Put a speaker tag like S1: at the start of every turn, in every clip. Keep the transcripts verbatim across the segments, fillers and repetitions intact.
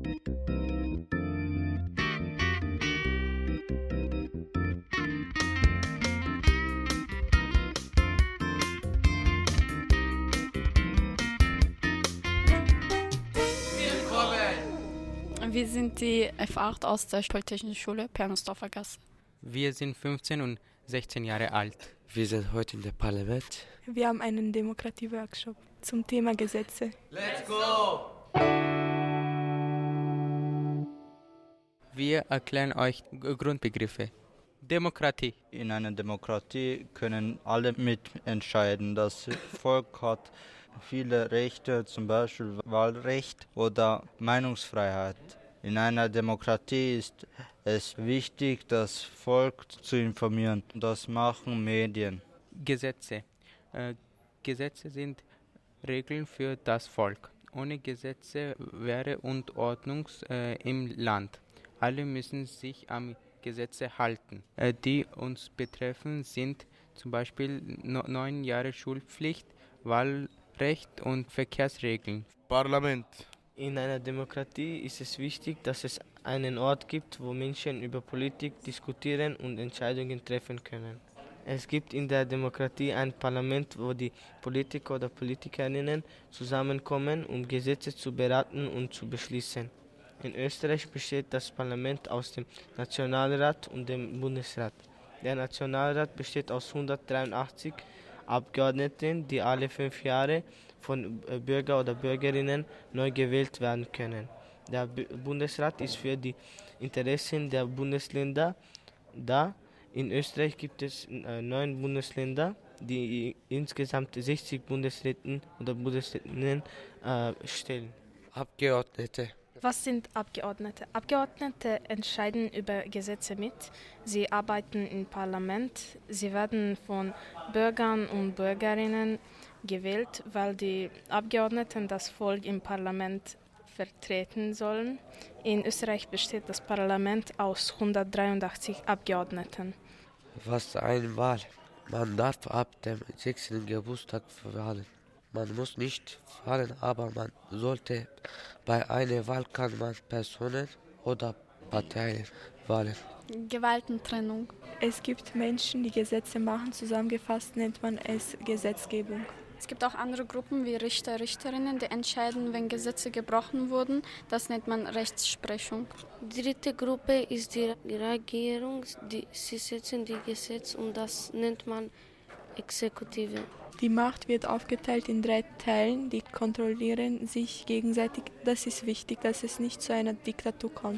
S1: Wir sind die F acht aus der Polytechnischen Schule Pernosdorfer Gasse.
S2: Wir sind fünfzehn und sechzehn Jahre alt.
S3: Wir sind heute in der Parlament.
S4: Wir haben einen Demokratie-Workshop zum Thema Gesetze.
S5: Let's go!
S2: Wir erklären euch Grundbegriffe. Demokratie.
S6: In einer Demokratie können alle mitentscheiden. Das Volk hat viele Rechte, zum Beispiel Wahlrecht oder Meinungsfreiheit. In einer Demokratie ist es wichtig, das Volk zu informieren. Das machen Medien.
S2: Gesetze. Äh, Gesetze sind Regeln für das Volk. Ohne Gesetze wäre Unordnung äh, im Land. Alle müssen sich am Gesetze halten. Äh, die uns betreffen, sind zum Beispiel no- neun Jahre Schulpflicht, Wahlrecht und Verkehrsregeln.
S5: Parlament.
S7: In einer Demokratie ist es wichtig, dass es einen Ort gibt, wo Menschen über Politik diskutieren und Entscheidungen treffen können. Es gibt in der Demokratie ein Parlament, wo die Politiker oder Politikerinnen zusammenkommen, um Gesetze zu beraten und zu beschließen. In Österreich besteht das Parlament aus dem Nationalrat und dem Bundesrat. Der Nationalrat besteht aus hundertdreiundachtzig Abgeordneten, die alle fünf Jahre von Bürger oder Bürgerinnen neu gewählt werden können. Der B- Bundesrat ist für die Interessen der Bundesländer da. In Österreich gibt es äh, neun Bundesländer, die insgesamt sechzig Bundesräten oder Bundesrätinnen äh, stellen.
S3: Abgeordnete.
S8: Was sind Abgeordnete? Abgeordnete entscheiden über Gesetze mit. Sie arbeiten im Parlament. Sie werden von Bürgern und Bürgerinnen gewählt, weil die Abgeordneten das Volk im Parlament vertreten sollen. In Österreich besteht das Parlament aus hundertdreiundachtzig Abgeordneten.
S3: Was eine Wahl? Man darf ab dem sechzehnten Geburtstag wählen. Man muss nicht wählen, aber man sollte bei einer Wahl kann man Personen oder Parteien wählen.
S1: Gewaltentrennung.
S4: Es gibt Menschen, die Gesetze machen. Zusammengefasst nennt man es Gesetzgebung.
S1: Es gibt auch andere Gruppen wie Richter, Richterinnen, die entscheiden, wenn Gesetze gebrochen wurden. Das nennt man Rechtsprechung.
S9: Die dritte Gruppe ist die Regierung. Die, sie setzen die Gesetze und das nennt man Exekutive.
S4: Die Macht wird aufgeteilt in drei Teilen, die kontrollieren sich gegenseitig. Das ist wichtig, dass es nicht zu einer Diktatur kommt.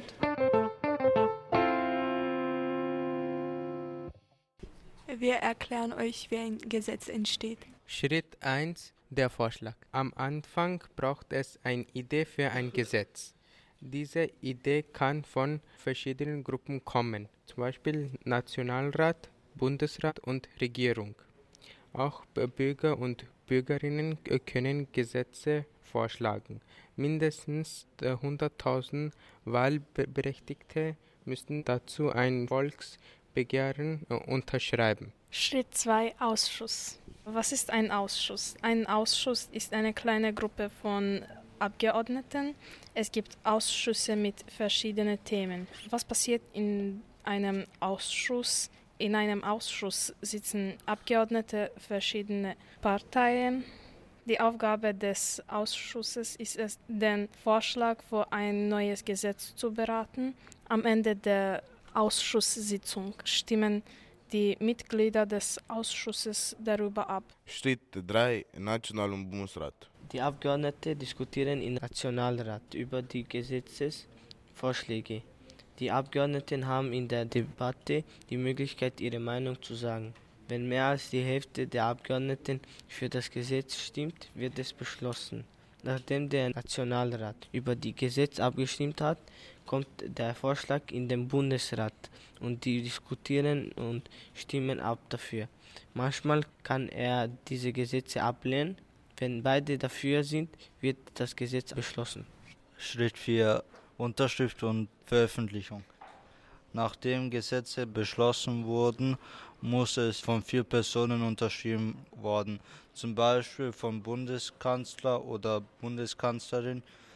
S4: Wir erklären euch, wie ein Gesetz entsteht.
S2: Schritt eins. Der Vorschlag. Am Anfang braucht es eine Idee für ein Gesetz. Diese Idee kann von verschiedenen Gruppen kommen, zum Beispiel Nationalrat, Bundesrat und Regierung. Auch Bürger und Bürgerinnen können Gesetze vorschlagen. Mindestens hunderttausend Wahlberechtigte müssen dazu ein Volksbegehren unterschreiben.
S8: Schritt zwei. Ausschuss. Was ist ein Ausschuss? Ein Ausschuss ist eine kleine Gruppe von Abgeordneten. Es gibt Ausschüsse mit verschiedenen Themen. Was passiert in einem Ausschuss? In einem Ausschuss sitzen Abgeordnete verschiedener Parteien. Die Aufgabe des Ausschusses ist es, den Vorschlag für ein neues Gesetz zu beraten. Am Ende der Ausschusssitzung stimmen die Mitglieder des Ausschusses darüber ab.
S5: Schritt drei. National- und Bundesrat.
S7: Die Abgeordneten diskutieren im Nationalrat über die Gesetzesvorschläge. Die Abgeordneten haben in der Debatte die Möglichkeit, ihre Meinung zu sagen. Wenn mehr als die Hälfte der Abgeordneten für das Gesetz stimmt, wird es beschlossen. Nachdem der Nationalrat über die Gesetze abgestimmt hat, kommt der Vorschlag in den Bundesrat und die diskutieren und stimmen ab dafür. Manchmal kann er diese Gesetze ablehnen. Wenn beide dafür sind, wird das Gesetz beschlossen.
S6: Schritt vier. Unterschrift und Veröffentlichung. Nachdem Gesetze beschlossen wurden, muss es von vier Personen unterschrieben werden, zum Beispiel vom Bundeskanzler oder Bundeskanzlerin,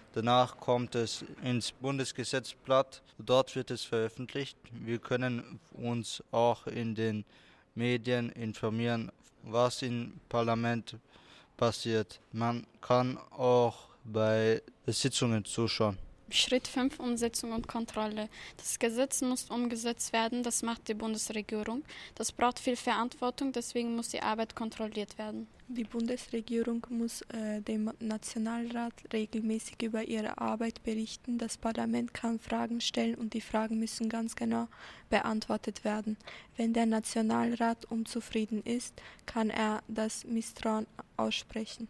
S6: Danach kommt es ins Bundesgesetzblatt. Dort wird es veröffentlicht. Wir können uns auch in den Medien informieren, was im Parlament passiert. Man kann auch bei Sitzungen zuschauen.
S1: Schritt fünf, Umsetzung und Kontrolle. Das Gesetz muss umgesetzt werden, das macht die Bundesregierung. Das braucht viel Verantwortung, deswegen muss die Arbeit kontrolliert werden.
S4: Die Bundesregierung muss äh, dem Nationalrat regelmäßig über ihre Arbeit berichten. Das Parlament kann Fragen stellen und die Fragen müssen ganz genau beantwortet werden. Wenn der Nationalrat unzufrieden ist, kann er das Misstrauen aussprechen.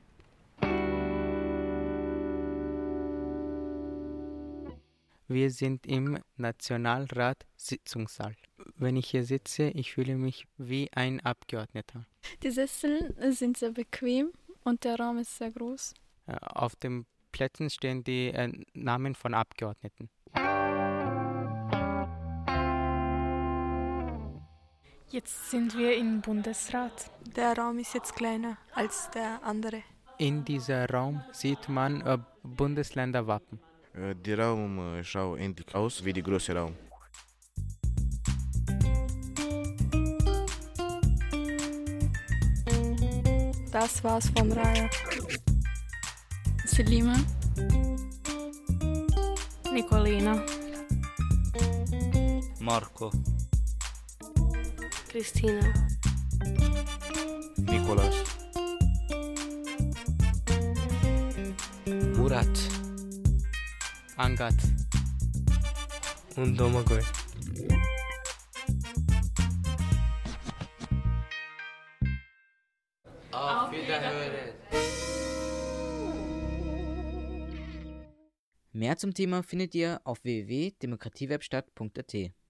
S2: Wir sind im Nationalrat-Sitzungssaal. Wenn ich hier sitze, ich fühle mich wie ein Abgeordneter.
S1: Die Sessel sind sehr bequem und der Raum ist sehr groß.
S2: Auf den Plätzen stehen die äh, Namen von Abgeordneten.
S8: Jetzt sind wir im Bundesrat.
S4: Der Raum ist jetzt kleiner als der andere.
S2: In diesem Raum sieht man äh, Bundesländerwappen.
S5: Die Raum schaut ähnlich aus wie die große Raum.
S4: Das war's von Raya.
S1: Selima.
S8: Nicolina.
S6: Marco.
S9: Christina.
S5: Nicolas.
S3: Murat.
S2: Angat.
S7: Und Domagoj.
S3: Auf Wiederhören.
S10: Mehr zum Thema findet ihr auf w w w punkt demokratiewerkstatt punkt a t.